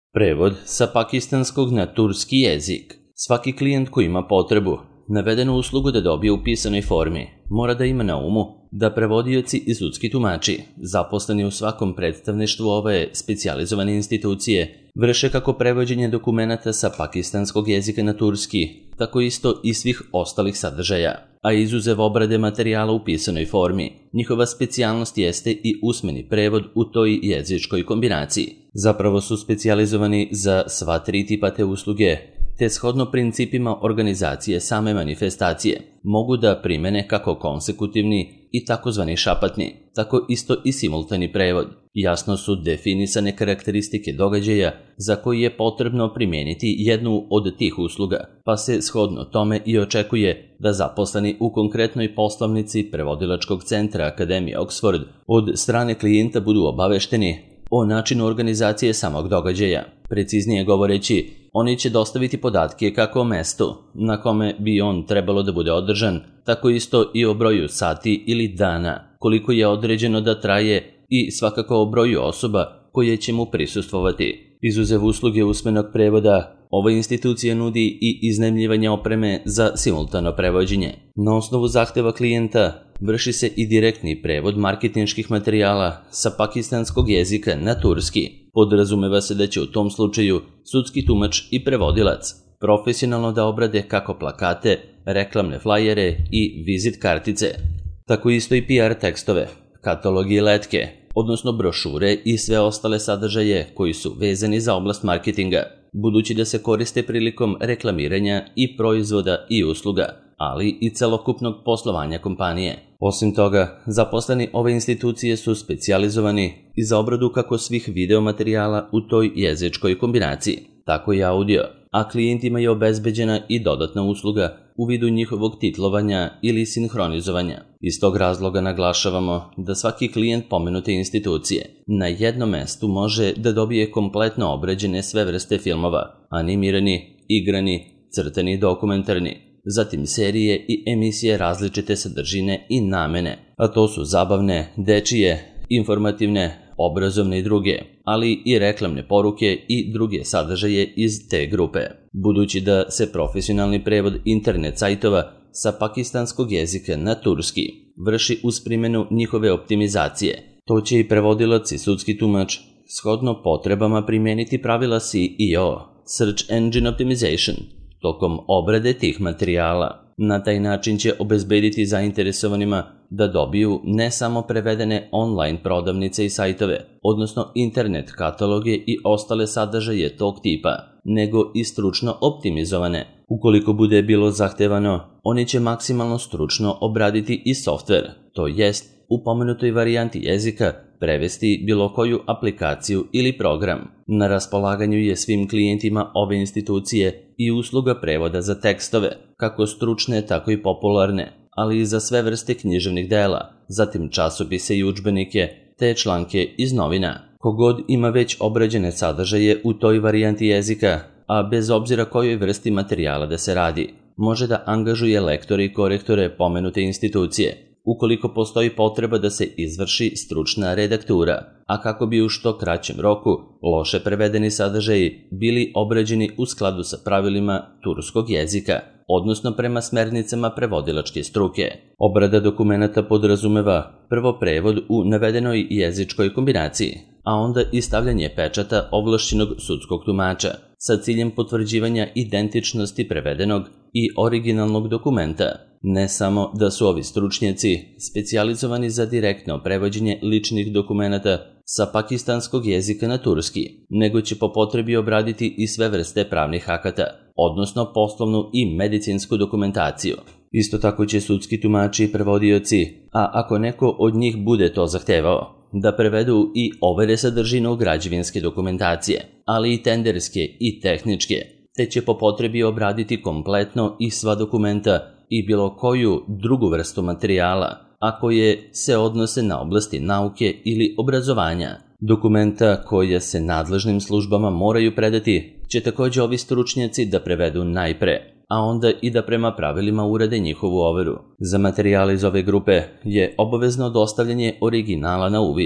Prevod sa pakistanskog na turski jezik. Svaki klijent koji ima potrebu navedenu uslugu da dobije u pisanoj formi mora da ima na umu da prevodioci i sudski tumači, zaposleni u svakom predstavništvu ove specijalizovane institucije, vrše kako prevođenje dokumenata sa pakistanskog jezika na turski, tako isto i svih ostalih sadržaja, a izuzev obrade materijala u pisanoj formi. Njihova specijalnost jeste i usmeni prevod u toj jezičkoj kombinaciji. Zapravo su specijalizovani za sva tri tipa te usluge, te shodno principima organizacije same manifestacije mogu da primene kako konsekutivni i takozvani šapatni, tako isto i simultani prevod. Jasno su definisane karakteristike događaja za koji je potrebno primijeniti jednu od tih usluga, pa se shodno tome i očekuje da zaposleni u konkretnoj poslovnici prevodilačkog centra Akademije Oxford od strane klijenta budu obavešteni o načinu organizacije samog događaja. Preciznije govoreći, oni će dostaviti podatke kako o mestu na kome bi on trebalo da bude održan, tako isto i o broju sati ili dana, koliko je određeno da traje i svakako o broju osoba koje će mu prisustvovati. Izuzev usluge usmenog prevoda, ova institucija nudi i iznajmljivanje opreme za simultano prevođenje. Na osnovu zahteva klijenta vrši se i direktni prevod marketinških materijala sa pakistanskog jezika na turski. Podrazumeva se da će u tom slučaju sudski tumač i prevodilac profesionalno da obrade kako plakate, reklamne flajere i vizit kartice, tako isto i PR tekstove, katalogi i letke, odnosno brošure i sve ostale sadržaje koji su vezani za oblast marketinga, budući da se koriste prilikom reklamiranja i proizvoda i usluga, ali i celokupnog poslovanja kompanije. Osim toga, zaposleni ove institucije su specijalizovani i za obradu kako svih videomaterijala u toj jezičkoj kombinaciji, tako i audio, a klijentima je obezbeđena i dodatna usluga u vidu njihovog titlovanja ili sinhronizovanja. Iz tog razloga naglašavamo da svaki klijent pomenute institucije na jednom mestu može da dobije kompletno obrađene sve vrste filmova, animirani, igrani, crtani i dokumentarni, zatim serije i emisije različite sadržine i namene, a to su zabavne, dečije, informativne, obrazovne i druge, ali i reklamne poruke i druge sadržaje iz te grupe. Budući da se profesionalni prevod internet sajtova sa pakistanskog jezika na turski vrši uz primjenu njihove optimizacije, to će i prevodilac i sudski tumač shodno potrebama primijeniti pravila SEO, Search Engine Optimization, tokom obrade tih materijala. Na taj način će obezbediti zainteresovanima da dobiju ne samo prevedene online prodavnice i sajtove, odnosno internet kataloge i ostale sadržaje tog tipa, nego i stručno optimizovane. Ukoliko bude bilo zahtevano, oni će maksimalno stručno obraditi i softver, to jest u pomenutoj varijanti jezika prevesti bilo koju aplikaciju ili program. Na raspolaganju je svim klijentima ove institucije i usluga prevoda za tekstove, kako stručne, tako i popularne, ali i za sve vrste književnih dela, zatim časopise i udžbenike, te članke iz novina. Kogod ima već obrađene sadržaje u toj varijanti jezika, a bez obzira kojoj vrsti materijala da se radi, može da angažuje lektore i korektore pomenute institucije, ukoliko postoji potreba da se izvrši stručna redaktura, a kako bi u što kraćem roku loše prevedeni sadržaji bili obrađeni u skladu sa pravilima turskog jezika, odnosno prema smernicama prevodilačke struke. Obrada dokumenata podrazumeva prvo prevod u navedenoj jezičkoj kombinaciji, a onda i stavljanje pečata ovlašćenog sudskog tumača sa ciljem potvrđivanja identičnosti prevedenog i originalnog dokumenta. Ne samo da su ovi stručnjaci specijalizovani za direktno prevođenje ličnih dokumenata sa pakistanskog jezika na turski, nego će po potrebi obraditi i sve vrste pravnih akata, odnosno poslovnu i medicinsku dokumentaciju. Isto tako će sudski tumači i prevodioci, a ako neko od njih bude to zahtevao, da prevedu i overe sadržinu građevinske dokumentacije, ali i tenderske i tehničke, te će po potrebi obraditi kompletno i sva dokumenta i bilo koju drugu vrstu materijala, a koje se odnose na oblasti nauke ili obrazovanja. Dokumenta koja se nadležnim službama moraju predati će također ovi stručnjaci da prevedu najpre, a onda i da prema pravilima urade njihovu overu. Za materijale iz ove grupe je obavezno dostavljanje originala na uvid,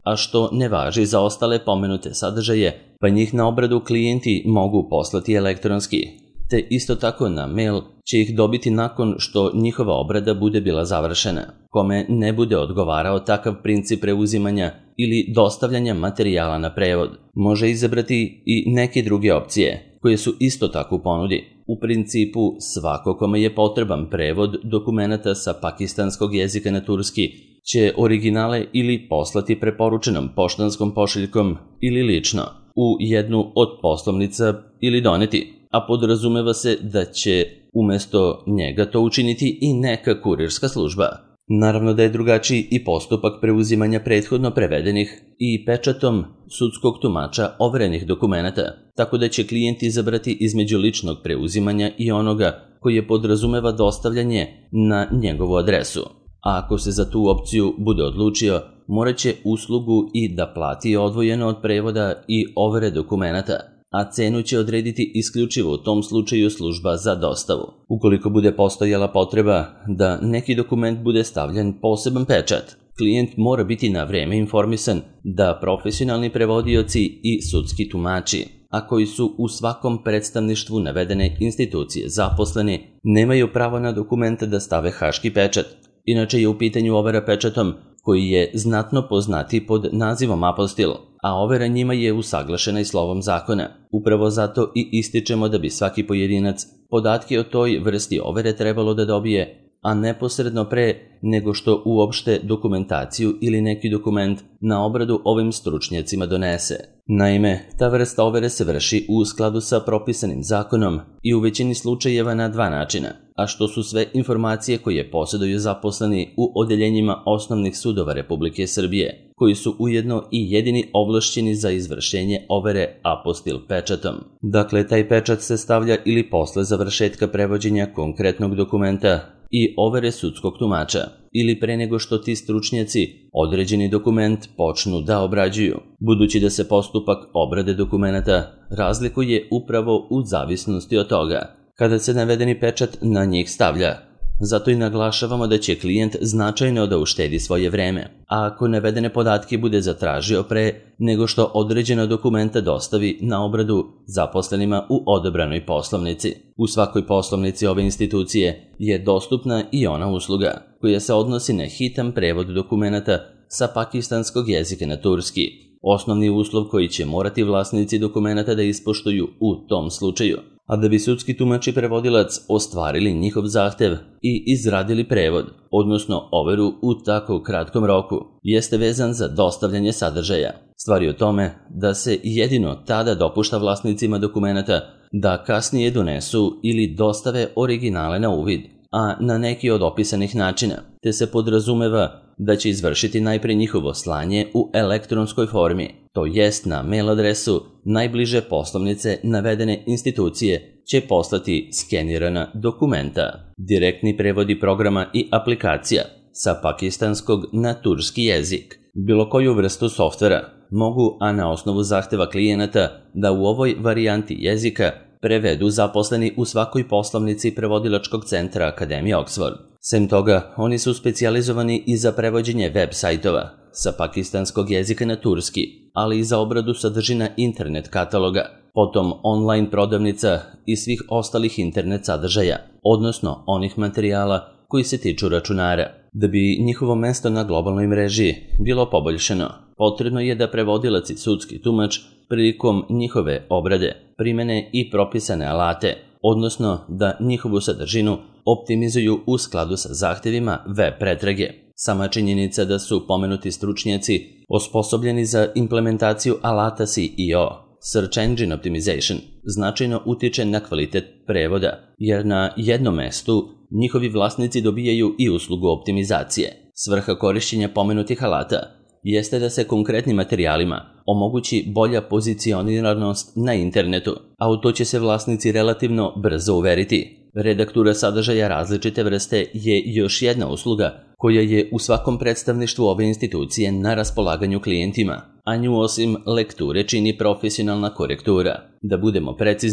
a što ne važi za ostale pomenute sadržaje, pa njih na obradu klijenti mogu poslati elektronski, te isto tako na mail će ih dobiti nakon što njihova obrada bude bila završena. Kome ne bude odgovarao takav princip preuzimanja ili dostavljanja materijala na prevod, može izabrati i neke druge opcije, koje su isto tako u ponudi. U principu, svako kome je potreban prevod dokumenata sa pakistanskog jezika na turski će originale ili poslati preporučenom poštanskom pošiljkom ili lično u jednu od poslovnica ili doneti, a podrazumeva se da će umesto njega to učiniti i neka kurirska služba. Naravno da je drugačiji i postupak preuzimanja prethodno prevedenih i pečatom sudskog tumača overenih dokumenata, tako da će klijent izabrati između ličnog preuzimanja i onoga koji je podrazumeva dostavljanje na njegovu adresu. A ako se za tu opciju bude odlučio, morat će uslugu i da plati odvojeno od prevoda i overe dokumenata, a cenu će odrediti isključivo u tom slučaju služba za dostavu. Ukoliko bude postojala potreba da neki dokument bude stavljen poseban pečat, klijent mora biti na vreme informisan da profesionalni prevodioci i sudski tumači, a koji su u svakom predstavništvu navedene institucije zaposleni, nemaju pravo na dokumente da stave haški pečat. Inače je u pitanju overa pečatom koji je znatno poznati pod nazivom apostil, a overa njima je usaglašena i slovom zakona. Upravo zato i ističemo da bi svaki pojedinac podatke o toj vrsti overe trebalo da dobije, a neposredno pre nego što uopšte dokumentaciju ili neki dokument na obradu ovim stručnjacima donese. Naime, ta vrsta overe se vrši u skladu sa propisanim zakonom i u većini slučajeva na dva načina, a što su sve informacije koje posjeduju zaposleni u odeljenjima osnovnih sudova Republike Srbije, koji su ujedno i jedini ovlašćeni za izvršenje overe apostil pečatom. Dakle, taj pečat se stavlja ili posle završetka prevođenja konkretnog dokumenta i overe sudskog tumača, ili pre nego što ti stručnjaci određeni dokument počnu da obrađuju, budući da se postupak obrade dokumenata razlikuje upravo u zavisnosti od toga kada se navedeni pečat na njih stavlja. Zato i naglašavamo da će klijent značajno da uštedi svoje vreme, a ako navedene podatke bude zatražio pre nego što određena dokumenta dostavi na obradu zaposlenima u odabranoj poslovnici. U svakoj poslovnici ove institucije je dostupna i ona usluga koja se odnosi na hitan prevod dokumenata sa pakistanskog jezika na turski, osnovni uslov koji će morati vlasnici dokumenata da ispoštuju u tom slučaju. A da bi sudski tumač i prevodilac ostvarili njihov zahtev i izradili prevod, odnosno overu u tako kratkom roku, jeste vezan za dostavljanje sadržaja. Stvar je o tome da se jedino tada dopušta vlasnicima dokumenata da kasnije donesu ili dostave originale na uvid, a na neki od opisanih načina, te se podrazumeva da će izvršiti najpre njihovo slanje u elektronskoj formi, to jest na mail adresu najbliže poslovnice navedene institucije će poslati skenirana dokumenta. Direktni prevodi programa i aplikacija sa pakistanskog na turski jezik, bilo koju vrstu softvera, mogu, a na osnovu zahteva klijenata, da u ovoj varijanti jezika prevedu zaposleni u svakoj poslovnici prevodilačkog centra Akademije Oxford. Sem toga, oni su specijalizovani i za prevođenje web sajtova sa pakistanskog jezika na turski, ali i za obradu sadržina internet kataloga, potom online prodavnica i svih ostalih internet sadržaja, odnosno onih materijala koji se tiču računara. Da bi njihovo mesto na globalnoj mreži bilo poboljšano, potrebno je da prevodilac i sudski tumač prilikom njihove obrade primene i propisane alate, odnosno da njihovu sadržinu optimizuju u skladu sa zahtevima web pretrage. Sama činjenica da su pomenuti stručnjaci osposobljeni za implementaciju alata SEO, Search Engine Optimization, značajno utiče na kvalitet prevoda, jer na jednom mestu njihovi vlasnici dobijaju i uslugu optimizacije. Svrha korišćenja pomenutih alata jeste da se konkretnim materijalima omogući bolja pozicioniranost na internetu, a u to će se vlasnici relativno brzo uveriti. Redaktura sadržaja različite vrste je još jedna usluga koja je u svakom predstavništvu ove institucije na raspolaganju klijentima, a nju osim lekture čini profesionalna korektura. Da budemo precizni,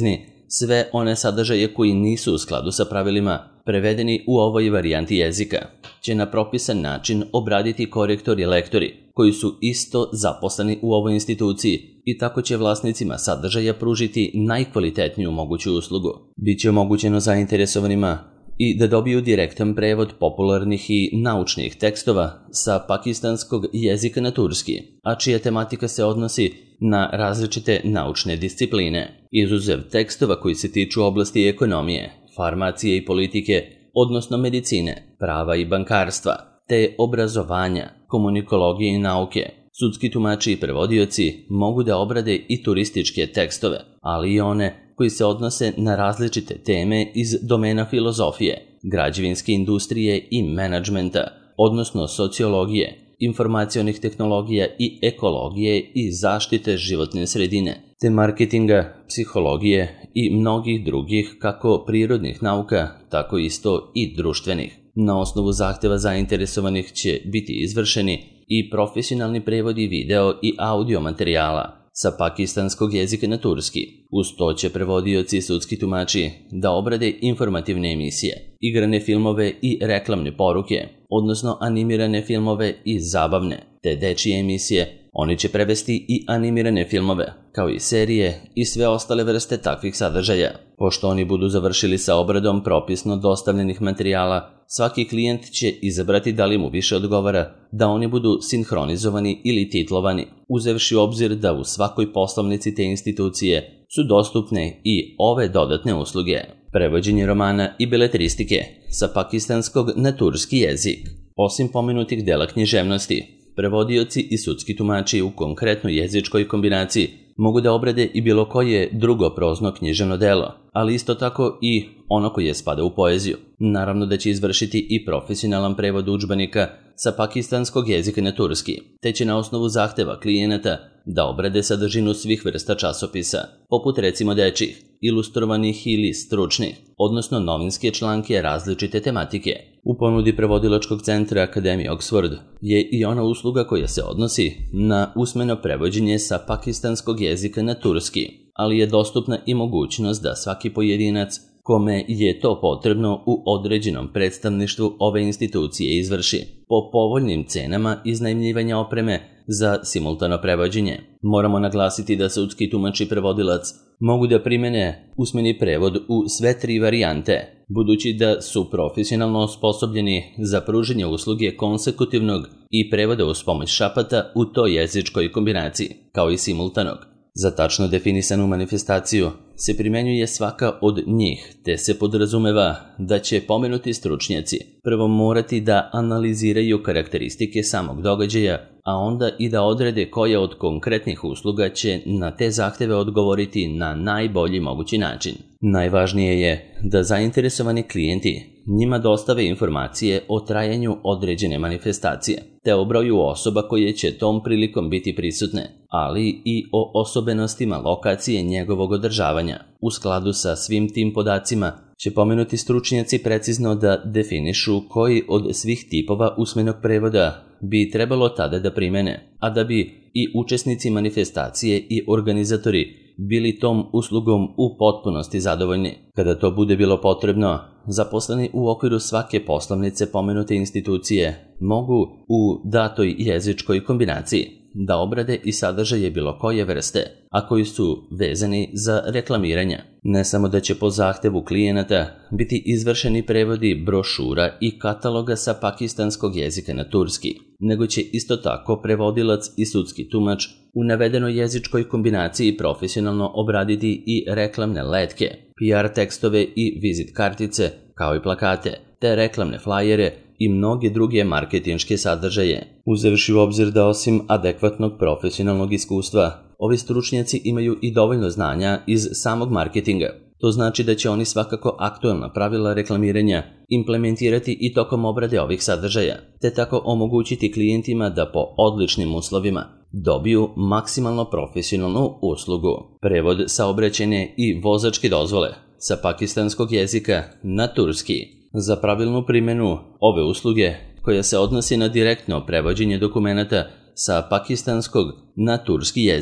sve one sadržaje koji nisu u skladu sa pravilima prevedeni u ovoj varijanti jezika će na propisan način obraditi korektori i lektori koji su isto zaposleni u ovoj instituciji i tako će vlasnicima sadržaja pružiti najkvalitetniju moguću uslugu. Biće omogućeno zainteresovanima i da dobiju direktan prevod popularnih i naučnih tekstova sa pakistanskog jezika na turski, a čija tematika se odnosi na različite naučne discipline, izuzev tekstova koji se tiču oblasti ekonomije, farmacije i politike, odnosno medicine, prava i bankarstva, te obrazovanja, komunikologije i nauke. Sudski tumači i prevodioci mogu da obrade i turističke tekstove, ali i one koji se odnose na različite teme iz domena filozofije, građevinske industrije i menadžmenta, odnosno sociologije, informacionih tehnologija i ekologije i zaštite životne sredine, te marketinga, psihologije i mnogih drugih kako prirodnih nauka, tako isto i društvenih. Na osnovu zahteva zainteresovanih će biti izvršeni i profesionalni prevodi video i audio materijala sa pakistanskog jezika na turski. Uz to će prevodioci i sudski tumači da obrade informativne emisije, igrane filmove i reklamne poruke, odnosno animirane filmove i zabavne, te dečije emisije. Oni će prevesti i animirane filmove, kao i serije i sve ostale vrste takvih sadržaja. Pošto oni budu završili sa obradom propisno dostavljenih materijala, svaki klijent će izabrati da li mu više odgovara da oni budu sinhronizovani ili titlovani, uzevši u obzir da u svakoj poslovnici te institucije su dostupne i ove dodatne usluge. Prevođenje romana i beletristike sa pakistanskog na turski jezik. Osim pomenutih dela književnosti, prevodioci i sudski tumači u konkretnoj jezičkoj kombinaciji mogu da obrade i bilo koje drugo prozno književno delo, ali isto tako i ono koje spada u poeziju. Naravno da će izvršiti i profesionalan prevod udžbenika sa pakistanskog jezika na turski, te će na osnovu zahteva klijenata da obrade sadržinu svih vrsta časopisa, poput recimo dečjih, ilustrovanih ili stručnih, odnosno novinske članke različite tematike. U ponudi prevodilačkog centra Akademije Oxford je i ona usluga koja se odnosi na usmeno prevođenje sa pakistanskog jezika na turski, ali je dostupna i mogućnost da svaki pojedinac kome je to potrebno u određenom predstavništvu ove institucije izvrši po povoljnim cenama iznajmljivanja opreme za simultano prevođenje. Moramo naglasiti da sudski tumač i prevodilac mogu da primene usmeni prevod u sve tri varijante, budući da su profesionalno osposobljeni za pružanje usluge konsekutivnog i prevoda uz pomoć šapata u toj jezičkoj kombinaciji, kao i simultanog. Za tačno definisanu manifestaciju se primenjuje svaka od njih, te se podrazumeva da će pomenuti stručnjaci prvo morati da analiziraju karakteristike samog događaja, a onda i da odrede koja od konkretnih usluga će na te zahteve odgovoriti na najbolji mogući način. Najvažnije je da zainteresovani klijenti njima dostave informacije o trajanju određene manifestacije, te o broju osoba koje će tom prilikom biti prisutne, ali i o osobenostima lokacije njegovog održavanja. U skladu sa svim tim podacima će pomenuti stručnjaci precizno da definišu koji od svih tipova usmenog prevoda bi trebalo tada da primene, a da bi i učesnici manifestacije i organizatori bili tom uslugom u potpunosti zadovoljni. Kada to bude bilo potrebno, zaposleni u okviru svake poslovnice pomenute institucije mogu u datoj jezičkoj kombinaciji da obrade i sadržaje bilo koje vrste, a koji su vezani za reklamiranje. Ne samo da će po zahtevu klijenata biti izvršeni prevodi brošura i kataloga sa pakistanskog jezika na turski, nego će isto tako prevodilac i sudski tumač u navedenoj jezičkoj kombinaciji profesionalno obraditi i reklamne letke, PR tekstove i vizit kartice, kao i plakate, te reklamne flajere i mnoge druge marketinške sadržaje. Uzevši u obzir da osim adekvatnog profesionalnog iskustva, ovi stručnjaci imaju i dovoljno znanja iz samog marketinga. To znači da će oni svakako aktuelna pravila reklamiranja implementirati i tokom obrade ovih sadržaja, te tako omogućiti klijentima da po odličnim uslovima dobiju maksimalno profesionalnu uslugu. Prevod saobraćajne i vozačke dozvole sa pakistanskog jezika na turski. Za pravilnu primjenu ove usluge, koja se odnosi na direktno prevođenje dokumenata sa pakistanskog na turski jezik,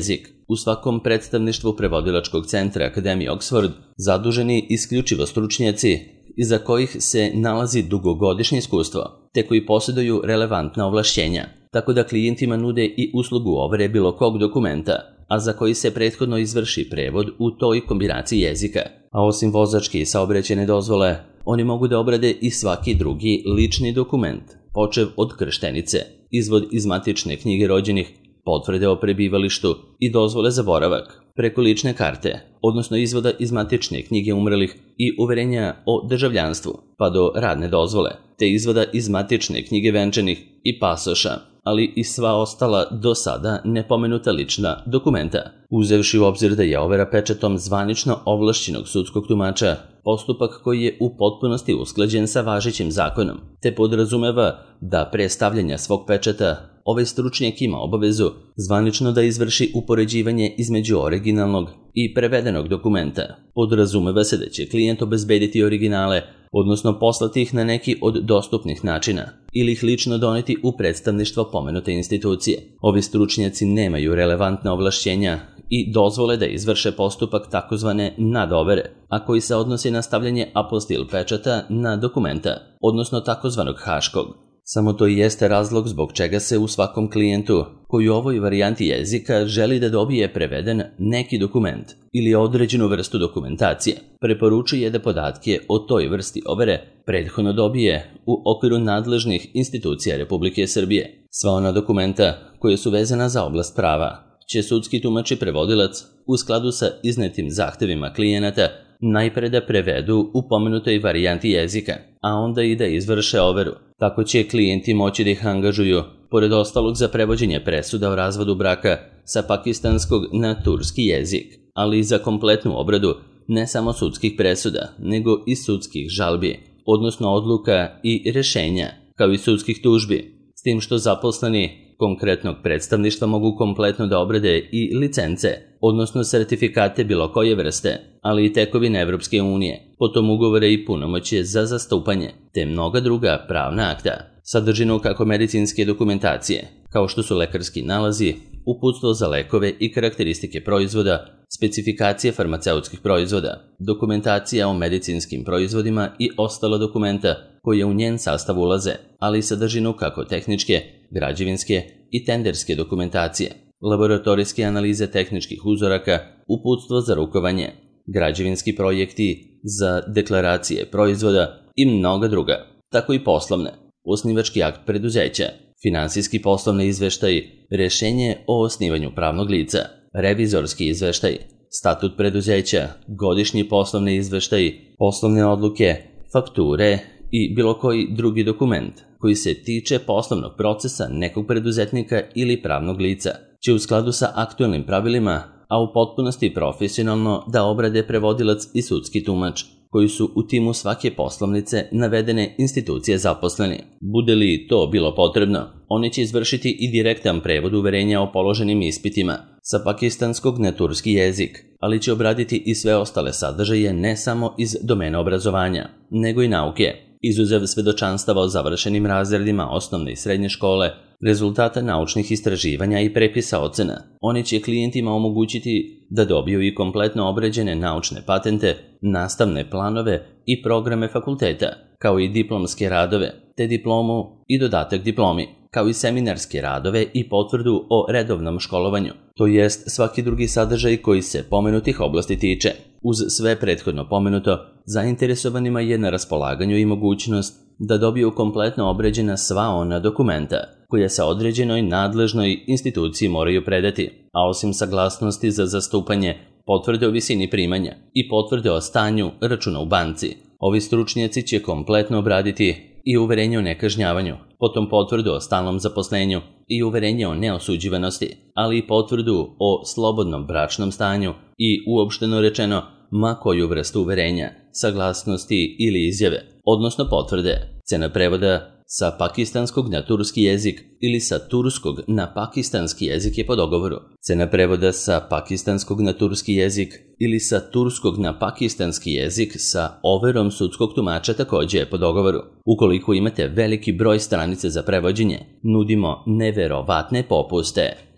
u svakom predstavništvu prevodilačkog centra Akademije Oxford zaduženi isključivo stručnjaci iza kojih se nalazi dugogodišnje iskustvo, te koji posjeduju relevantna ovlašćenja, tako da klijentima nude i uslugu overe bilo kog dokumenta, a za koji se prethodno izvrši prevod u toj kombinaciji jezika. A osim vozačke i saobraćajne dozvole, oni mogu da obrade i svaki drugi lični dokument, počev od krštenice, izvod iz matične knjige rođenih, potvrde o prebivalištu i dozvole za boravak, preko lične karte, odnosno izvoda iz matične knjige umrlih i uverenja o državljanstvu, pa do radne dozvole, te izvoda iz matične knjige venčanih i pasoša, ali i sva ostala do sada nepomenuta lična dokumenta. Uzevši u obzir da je overa pečatom zvanično ovlašćenog sudskog tumača postupak koji je u potpunosti usklađen sa važećim zakonom, te podrazumeva da pre stavljanja svog pečata ovaj stručnjak ima obavezu zvanično da izvrši upoređivanje između originalnog i prevedenog dokumenta. Podrazumeva se da će klijent obezbediti originale, odnosno poslati ih na neki od dostupnih načina, ili ih lično doneti u predstavništvo pomenute institucije. Ovi stručnjaci nemaju relevantna ovlašćenja i dozvole da izvrše postupak takozvane nadovere, a koji se odnosi na stavljanje apostil pečata na dokumenta, odnosno takozvanog haškog. Samo to i jeste razlog zbog čega se u svakom klijentu koji u ovoj varijanti jezika želi da dobije preveden neki dokument ili određenu vrstu dokumentacije, preporučuje da podatke o toj vrsti overe prethodno dobije u okviru nadležnih institucija Republike Srbije. Sva ona dokumenta koje su vezana za oblast prava će sudski tumač i prevodilac u skladu sa iznetim zahtevima klijenata najpre da prevedu u pomenutoj varijanti jezika, a onda i da izvrše overu. Tako će klijenti moći da ih angažuju, pored ostalog za prevođenje presuda o razvodu braka sa pakistanskog na turski jezik, ali i za kompletnu obradu ne samo sudskih presuda, nego i sudskih žalbi, odnosno odluka i rešenja, kao i sudskih tužbi, s tim što zaposleni konkretnog predstavništva mogu kompletno da obrade i licence, odnosno sertifikate bilo koje vrste, ali i tekovine Evropske unije, potom ugovore i punomoćje za zastupanje, te mnoga druga pravna akta. Sadržinu kako medicinske dokumentacije, kao što su lekarski nalazi, uputstvo za lekove i karakteristike proizvoda, specifikacije farmaceutskih proizvoda, dokumentacija o medicinskim proizvodima i ostala dokumenta koje u njen sastav ulaze, ali i sadržinu kako tehničke, građevinske i tenderske dokumentacije, laboratorijske analize tehničkih uzoraka, uputstvo za rukovanje, građevinski projekti za deklaracije proizvoda i mnoga druga, tako i poslovne, osnivački akt preduzeća, finansijski poslovni izveštaj, rešenje o osnivanju pravnog lica, revizorski izveštaj, statut preduzeća, godišnji poslovni izveštaj, poslovne odluke, fakture i bilo koji drugi dokument koji se tiče poslovnog procesa nekog preduzetnika ili pravnog lica, će u skladu sa aktuelnim pravilima, a u potpunosti profesionalno da obrade prevodilac i sudski tumač, koji su u timu svake poslovnice navedene institucije zaposleni. Bude li to bilo potrebno, oni će izvršiti i direktan prevod uverenja o položenim ispitima sa pakistanskog na turski jezik, ali će obraditi i sve ostale sadržaje ne samo iz domena obrazovanja, nego i nauke, izuzev svedočanstava o završenim razredima osnovne i srednje škole, rezultata naučnih istraživanja i prepisa ocena. Oni će klijentima omogućiti da dobiju i kompletno obrađene naučne patente, nastavne planove i programe fakulteta, kao i diplomske radove, te diplomu i dodatak diplomi, kao i seminarske radove i potvrdu o redovnom školovanju, to jest svaki drugi sadržaj koji se pomenutih oblasti tiče. Uz sve prethodno pomenuto, zainteresovanima je na raspolaganju i mogućnost da dobiju kompletno obrađena sva ona dokumenta koja se određenoj nadležnoj instituciji moraju predati, a osim saglasnosti za zastupanje, potvrde o visini primanja i potvrde o stanju računa u banci, ovi stručnjaci će kompletno obraditi i uverenje o nekažnjavanju, potom potvrdu o stalnom zaposlenju i uverenje o neosuđivanosti, ali i potvrdu o slobodnom bračnom stanju i uopšteno rečeno ma koju vrstu uverenja, saglasnosti ili izjave, odnosno potvrde. Cena prevoda sa pakistanskog na turski jezik ili sa turskog na pakistanski jezik je po dogovoru. Cena prevoda sa pakistanskog na turski jezik ili sa turskog na pakistanski jezik sa overom sudskog tumača također je po dogovoru. Ukoliko imate veliki broj stranice za prevođenje, nudimo neverovatne popuste.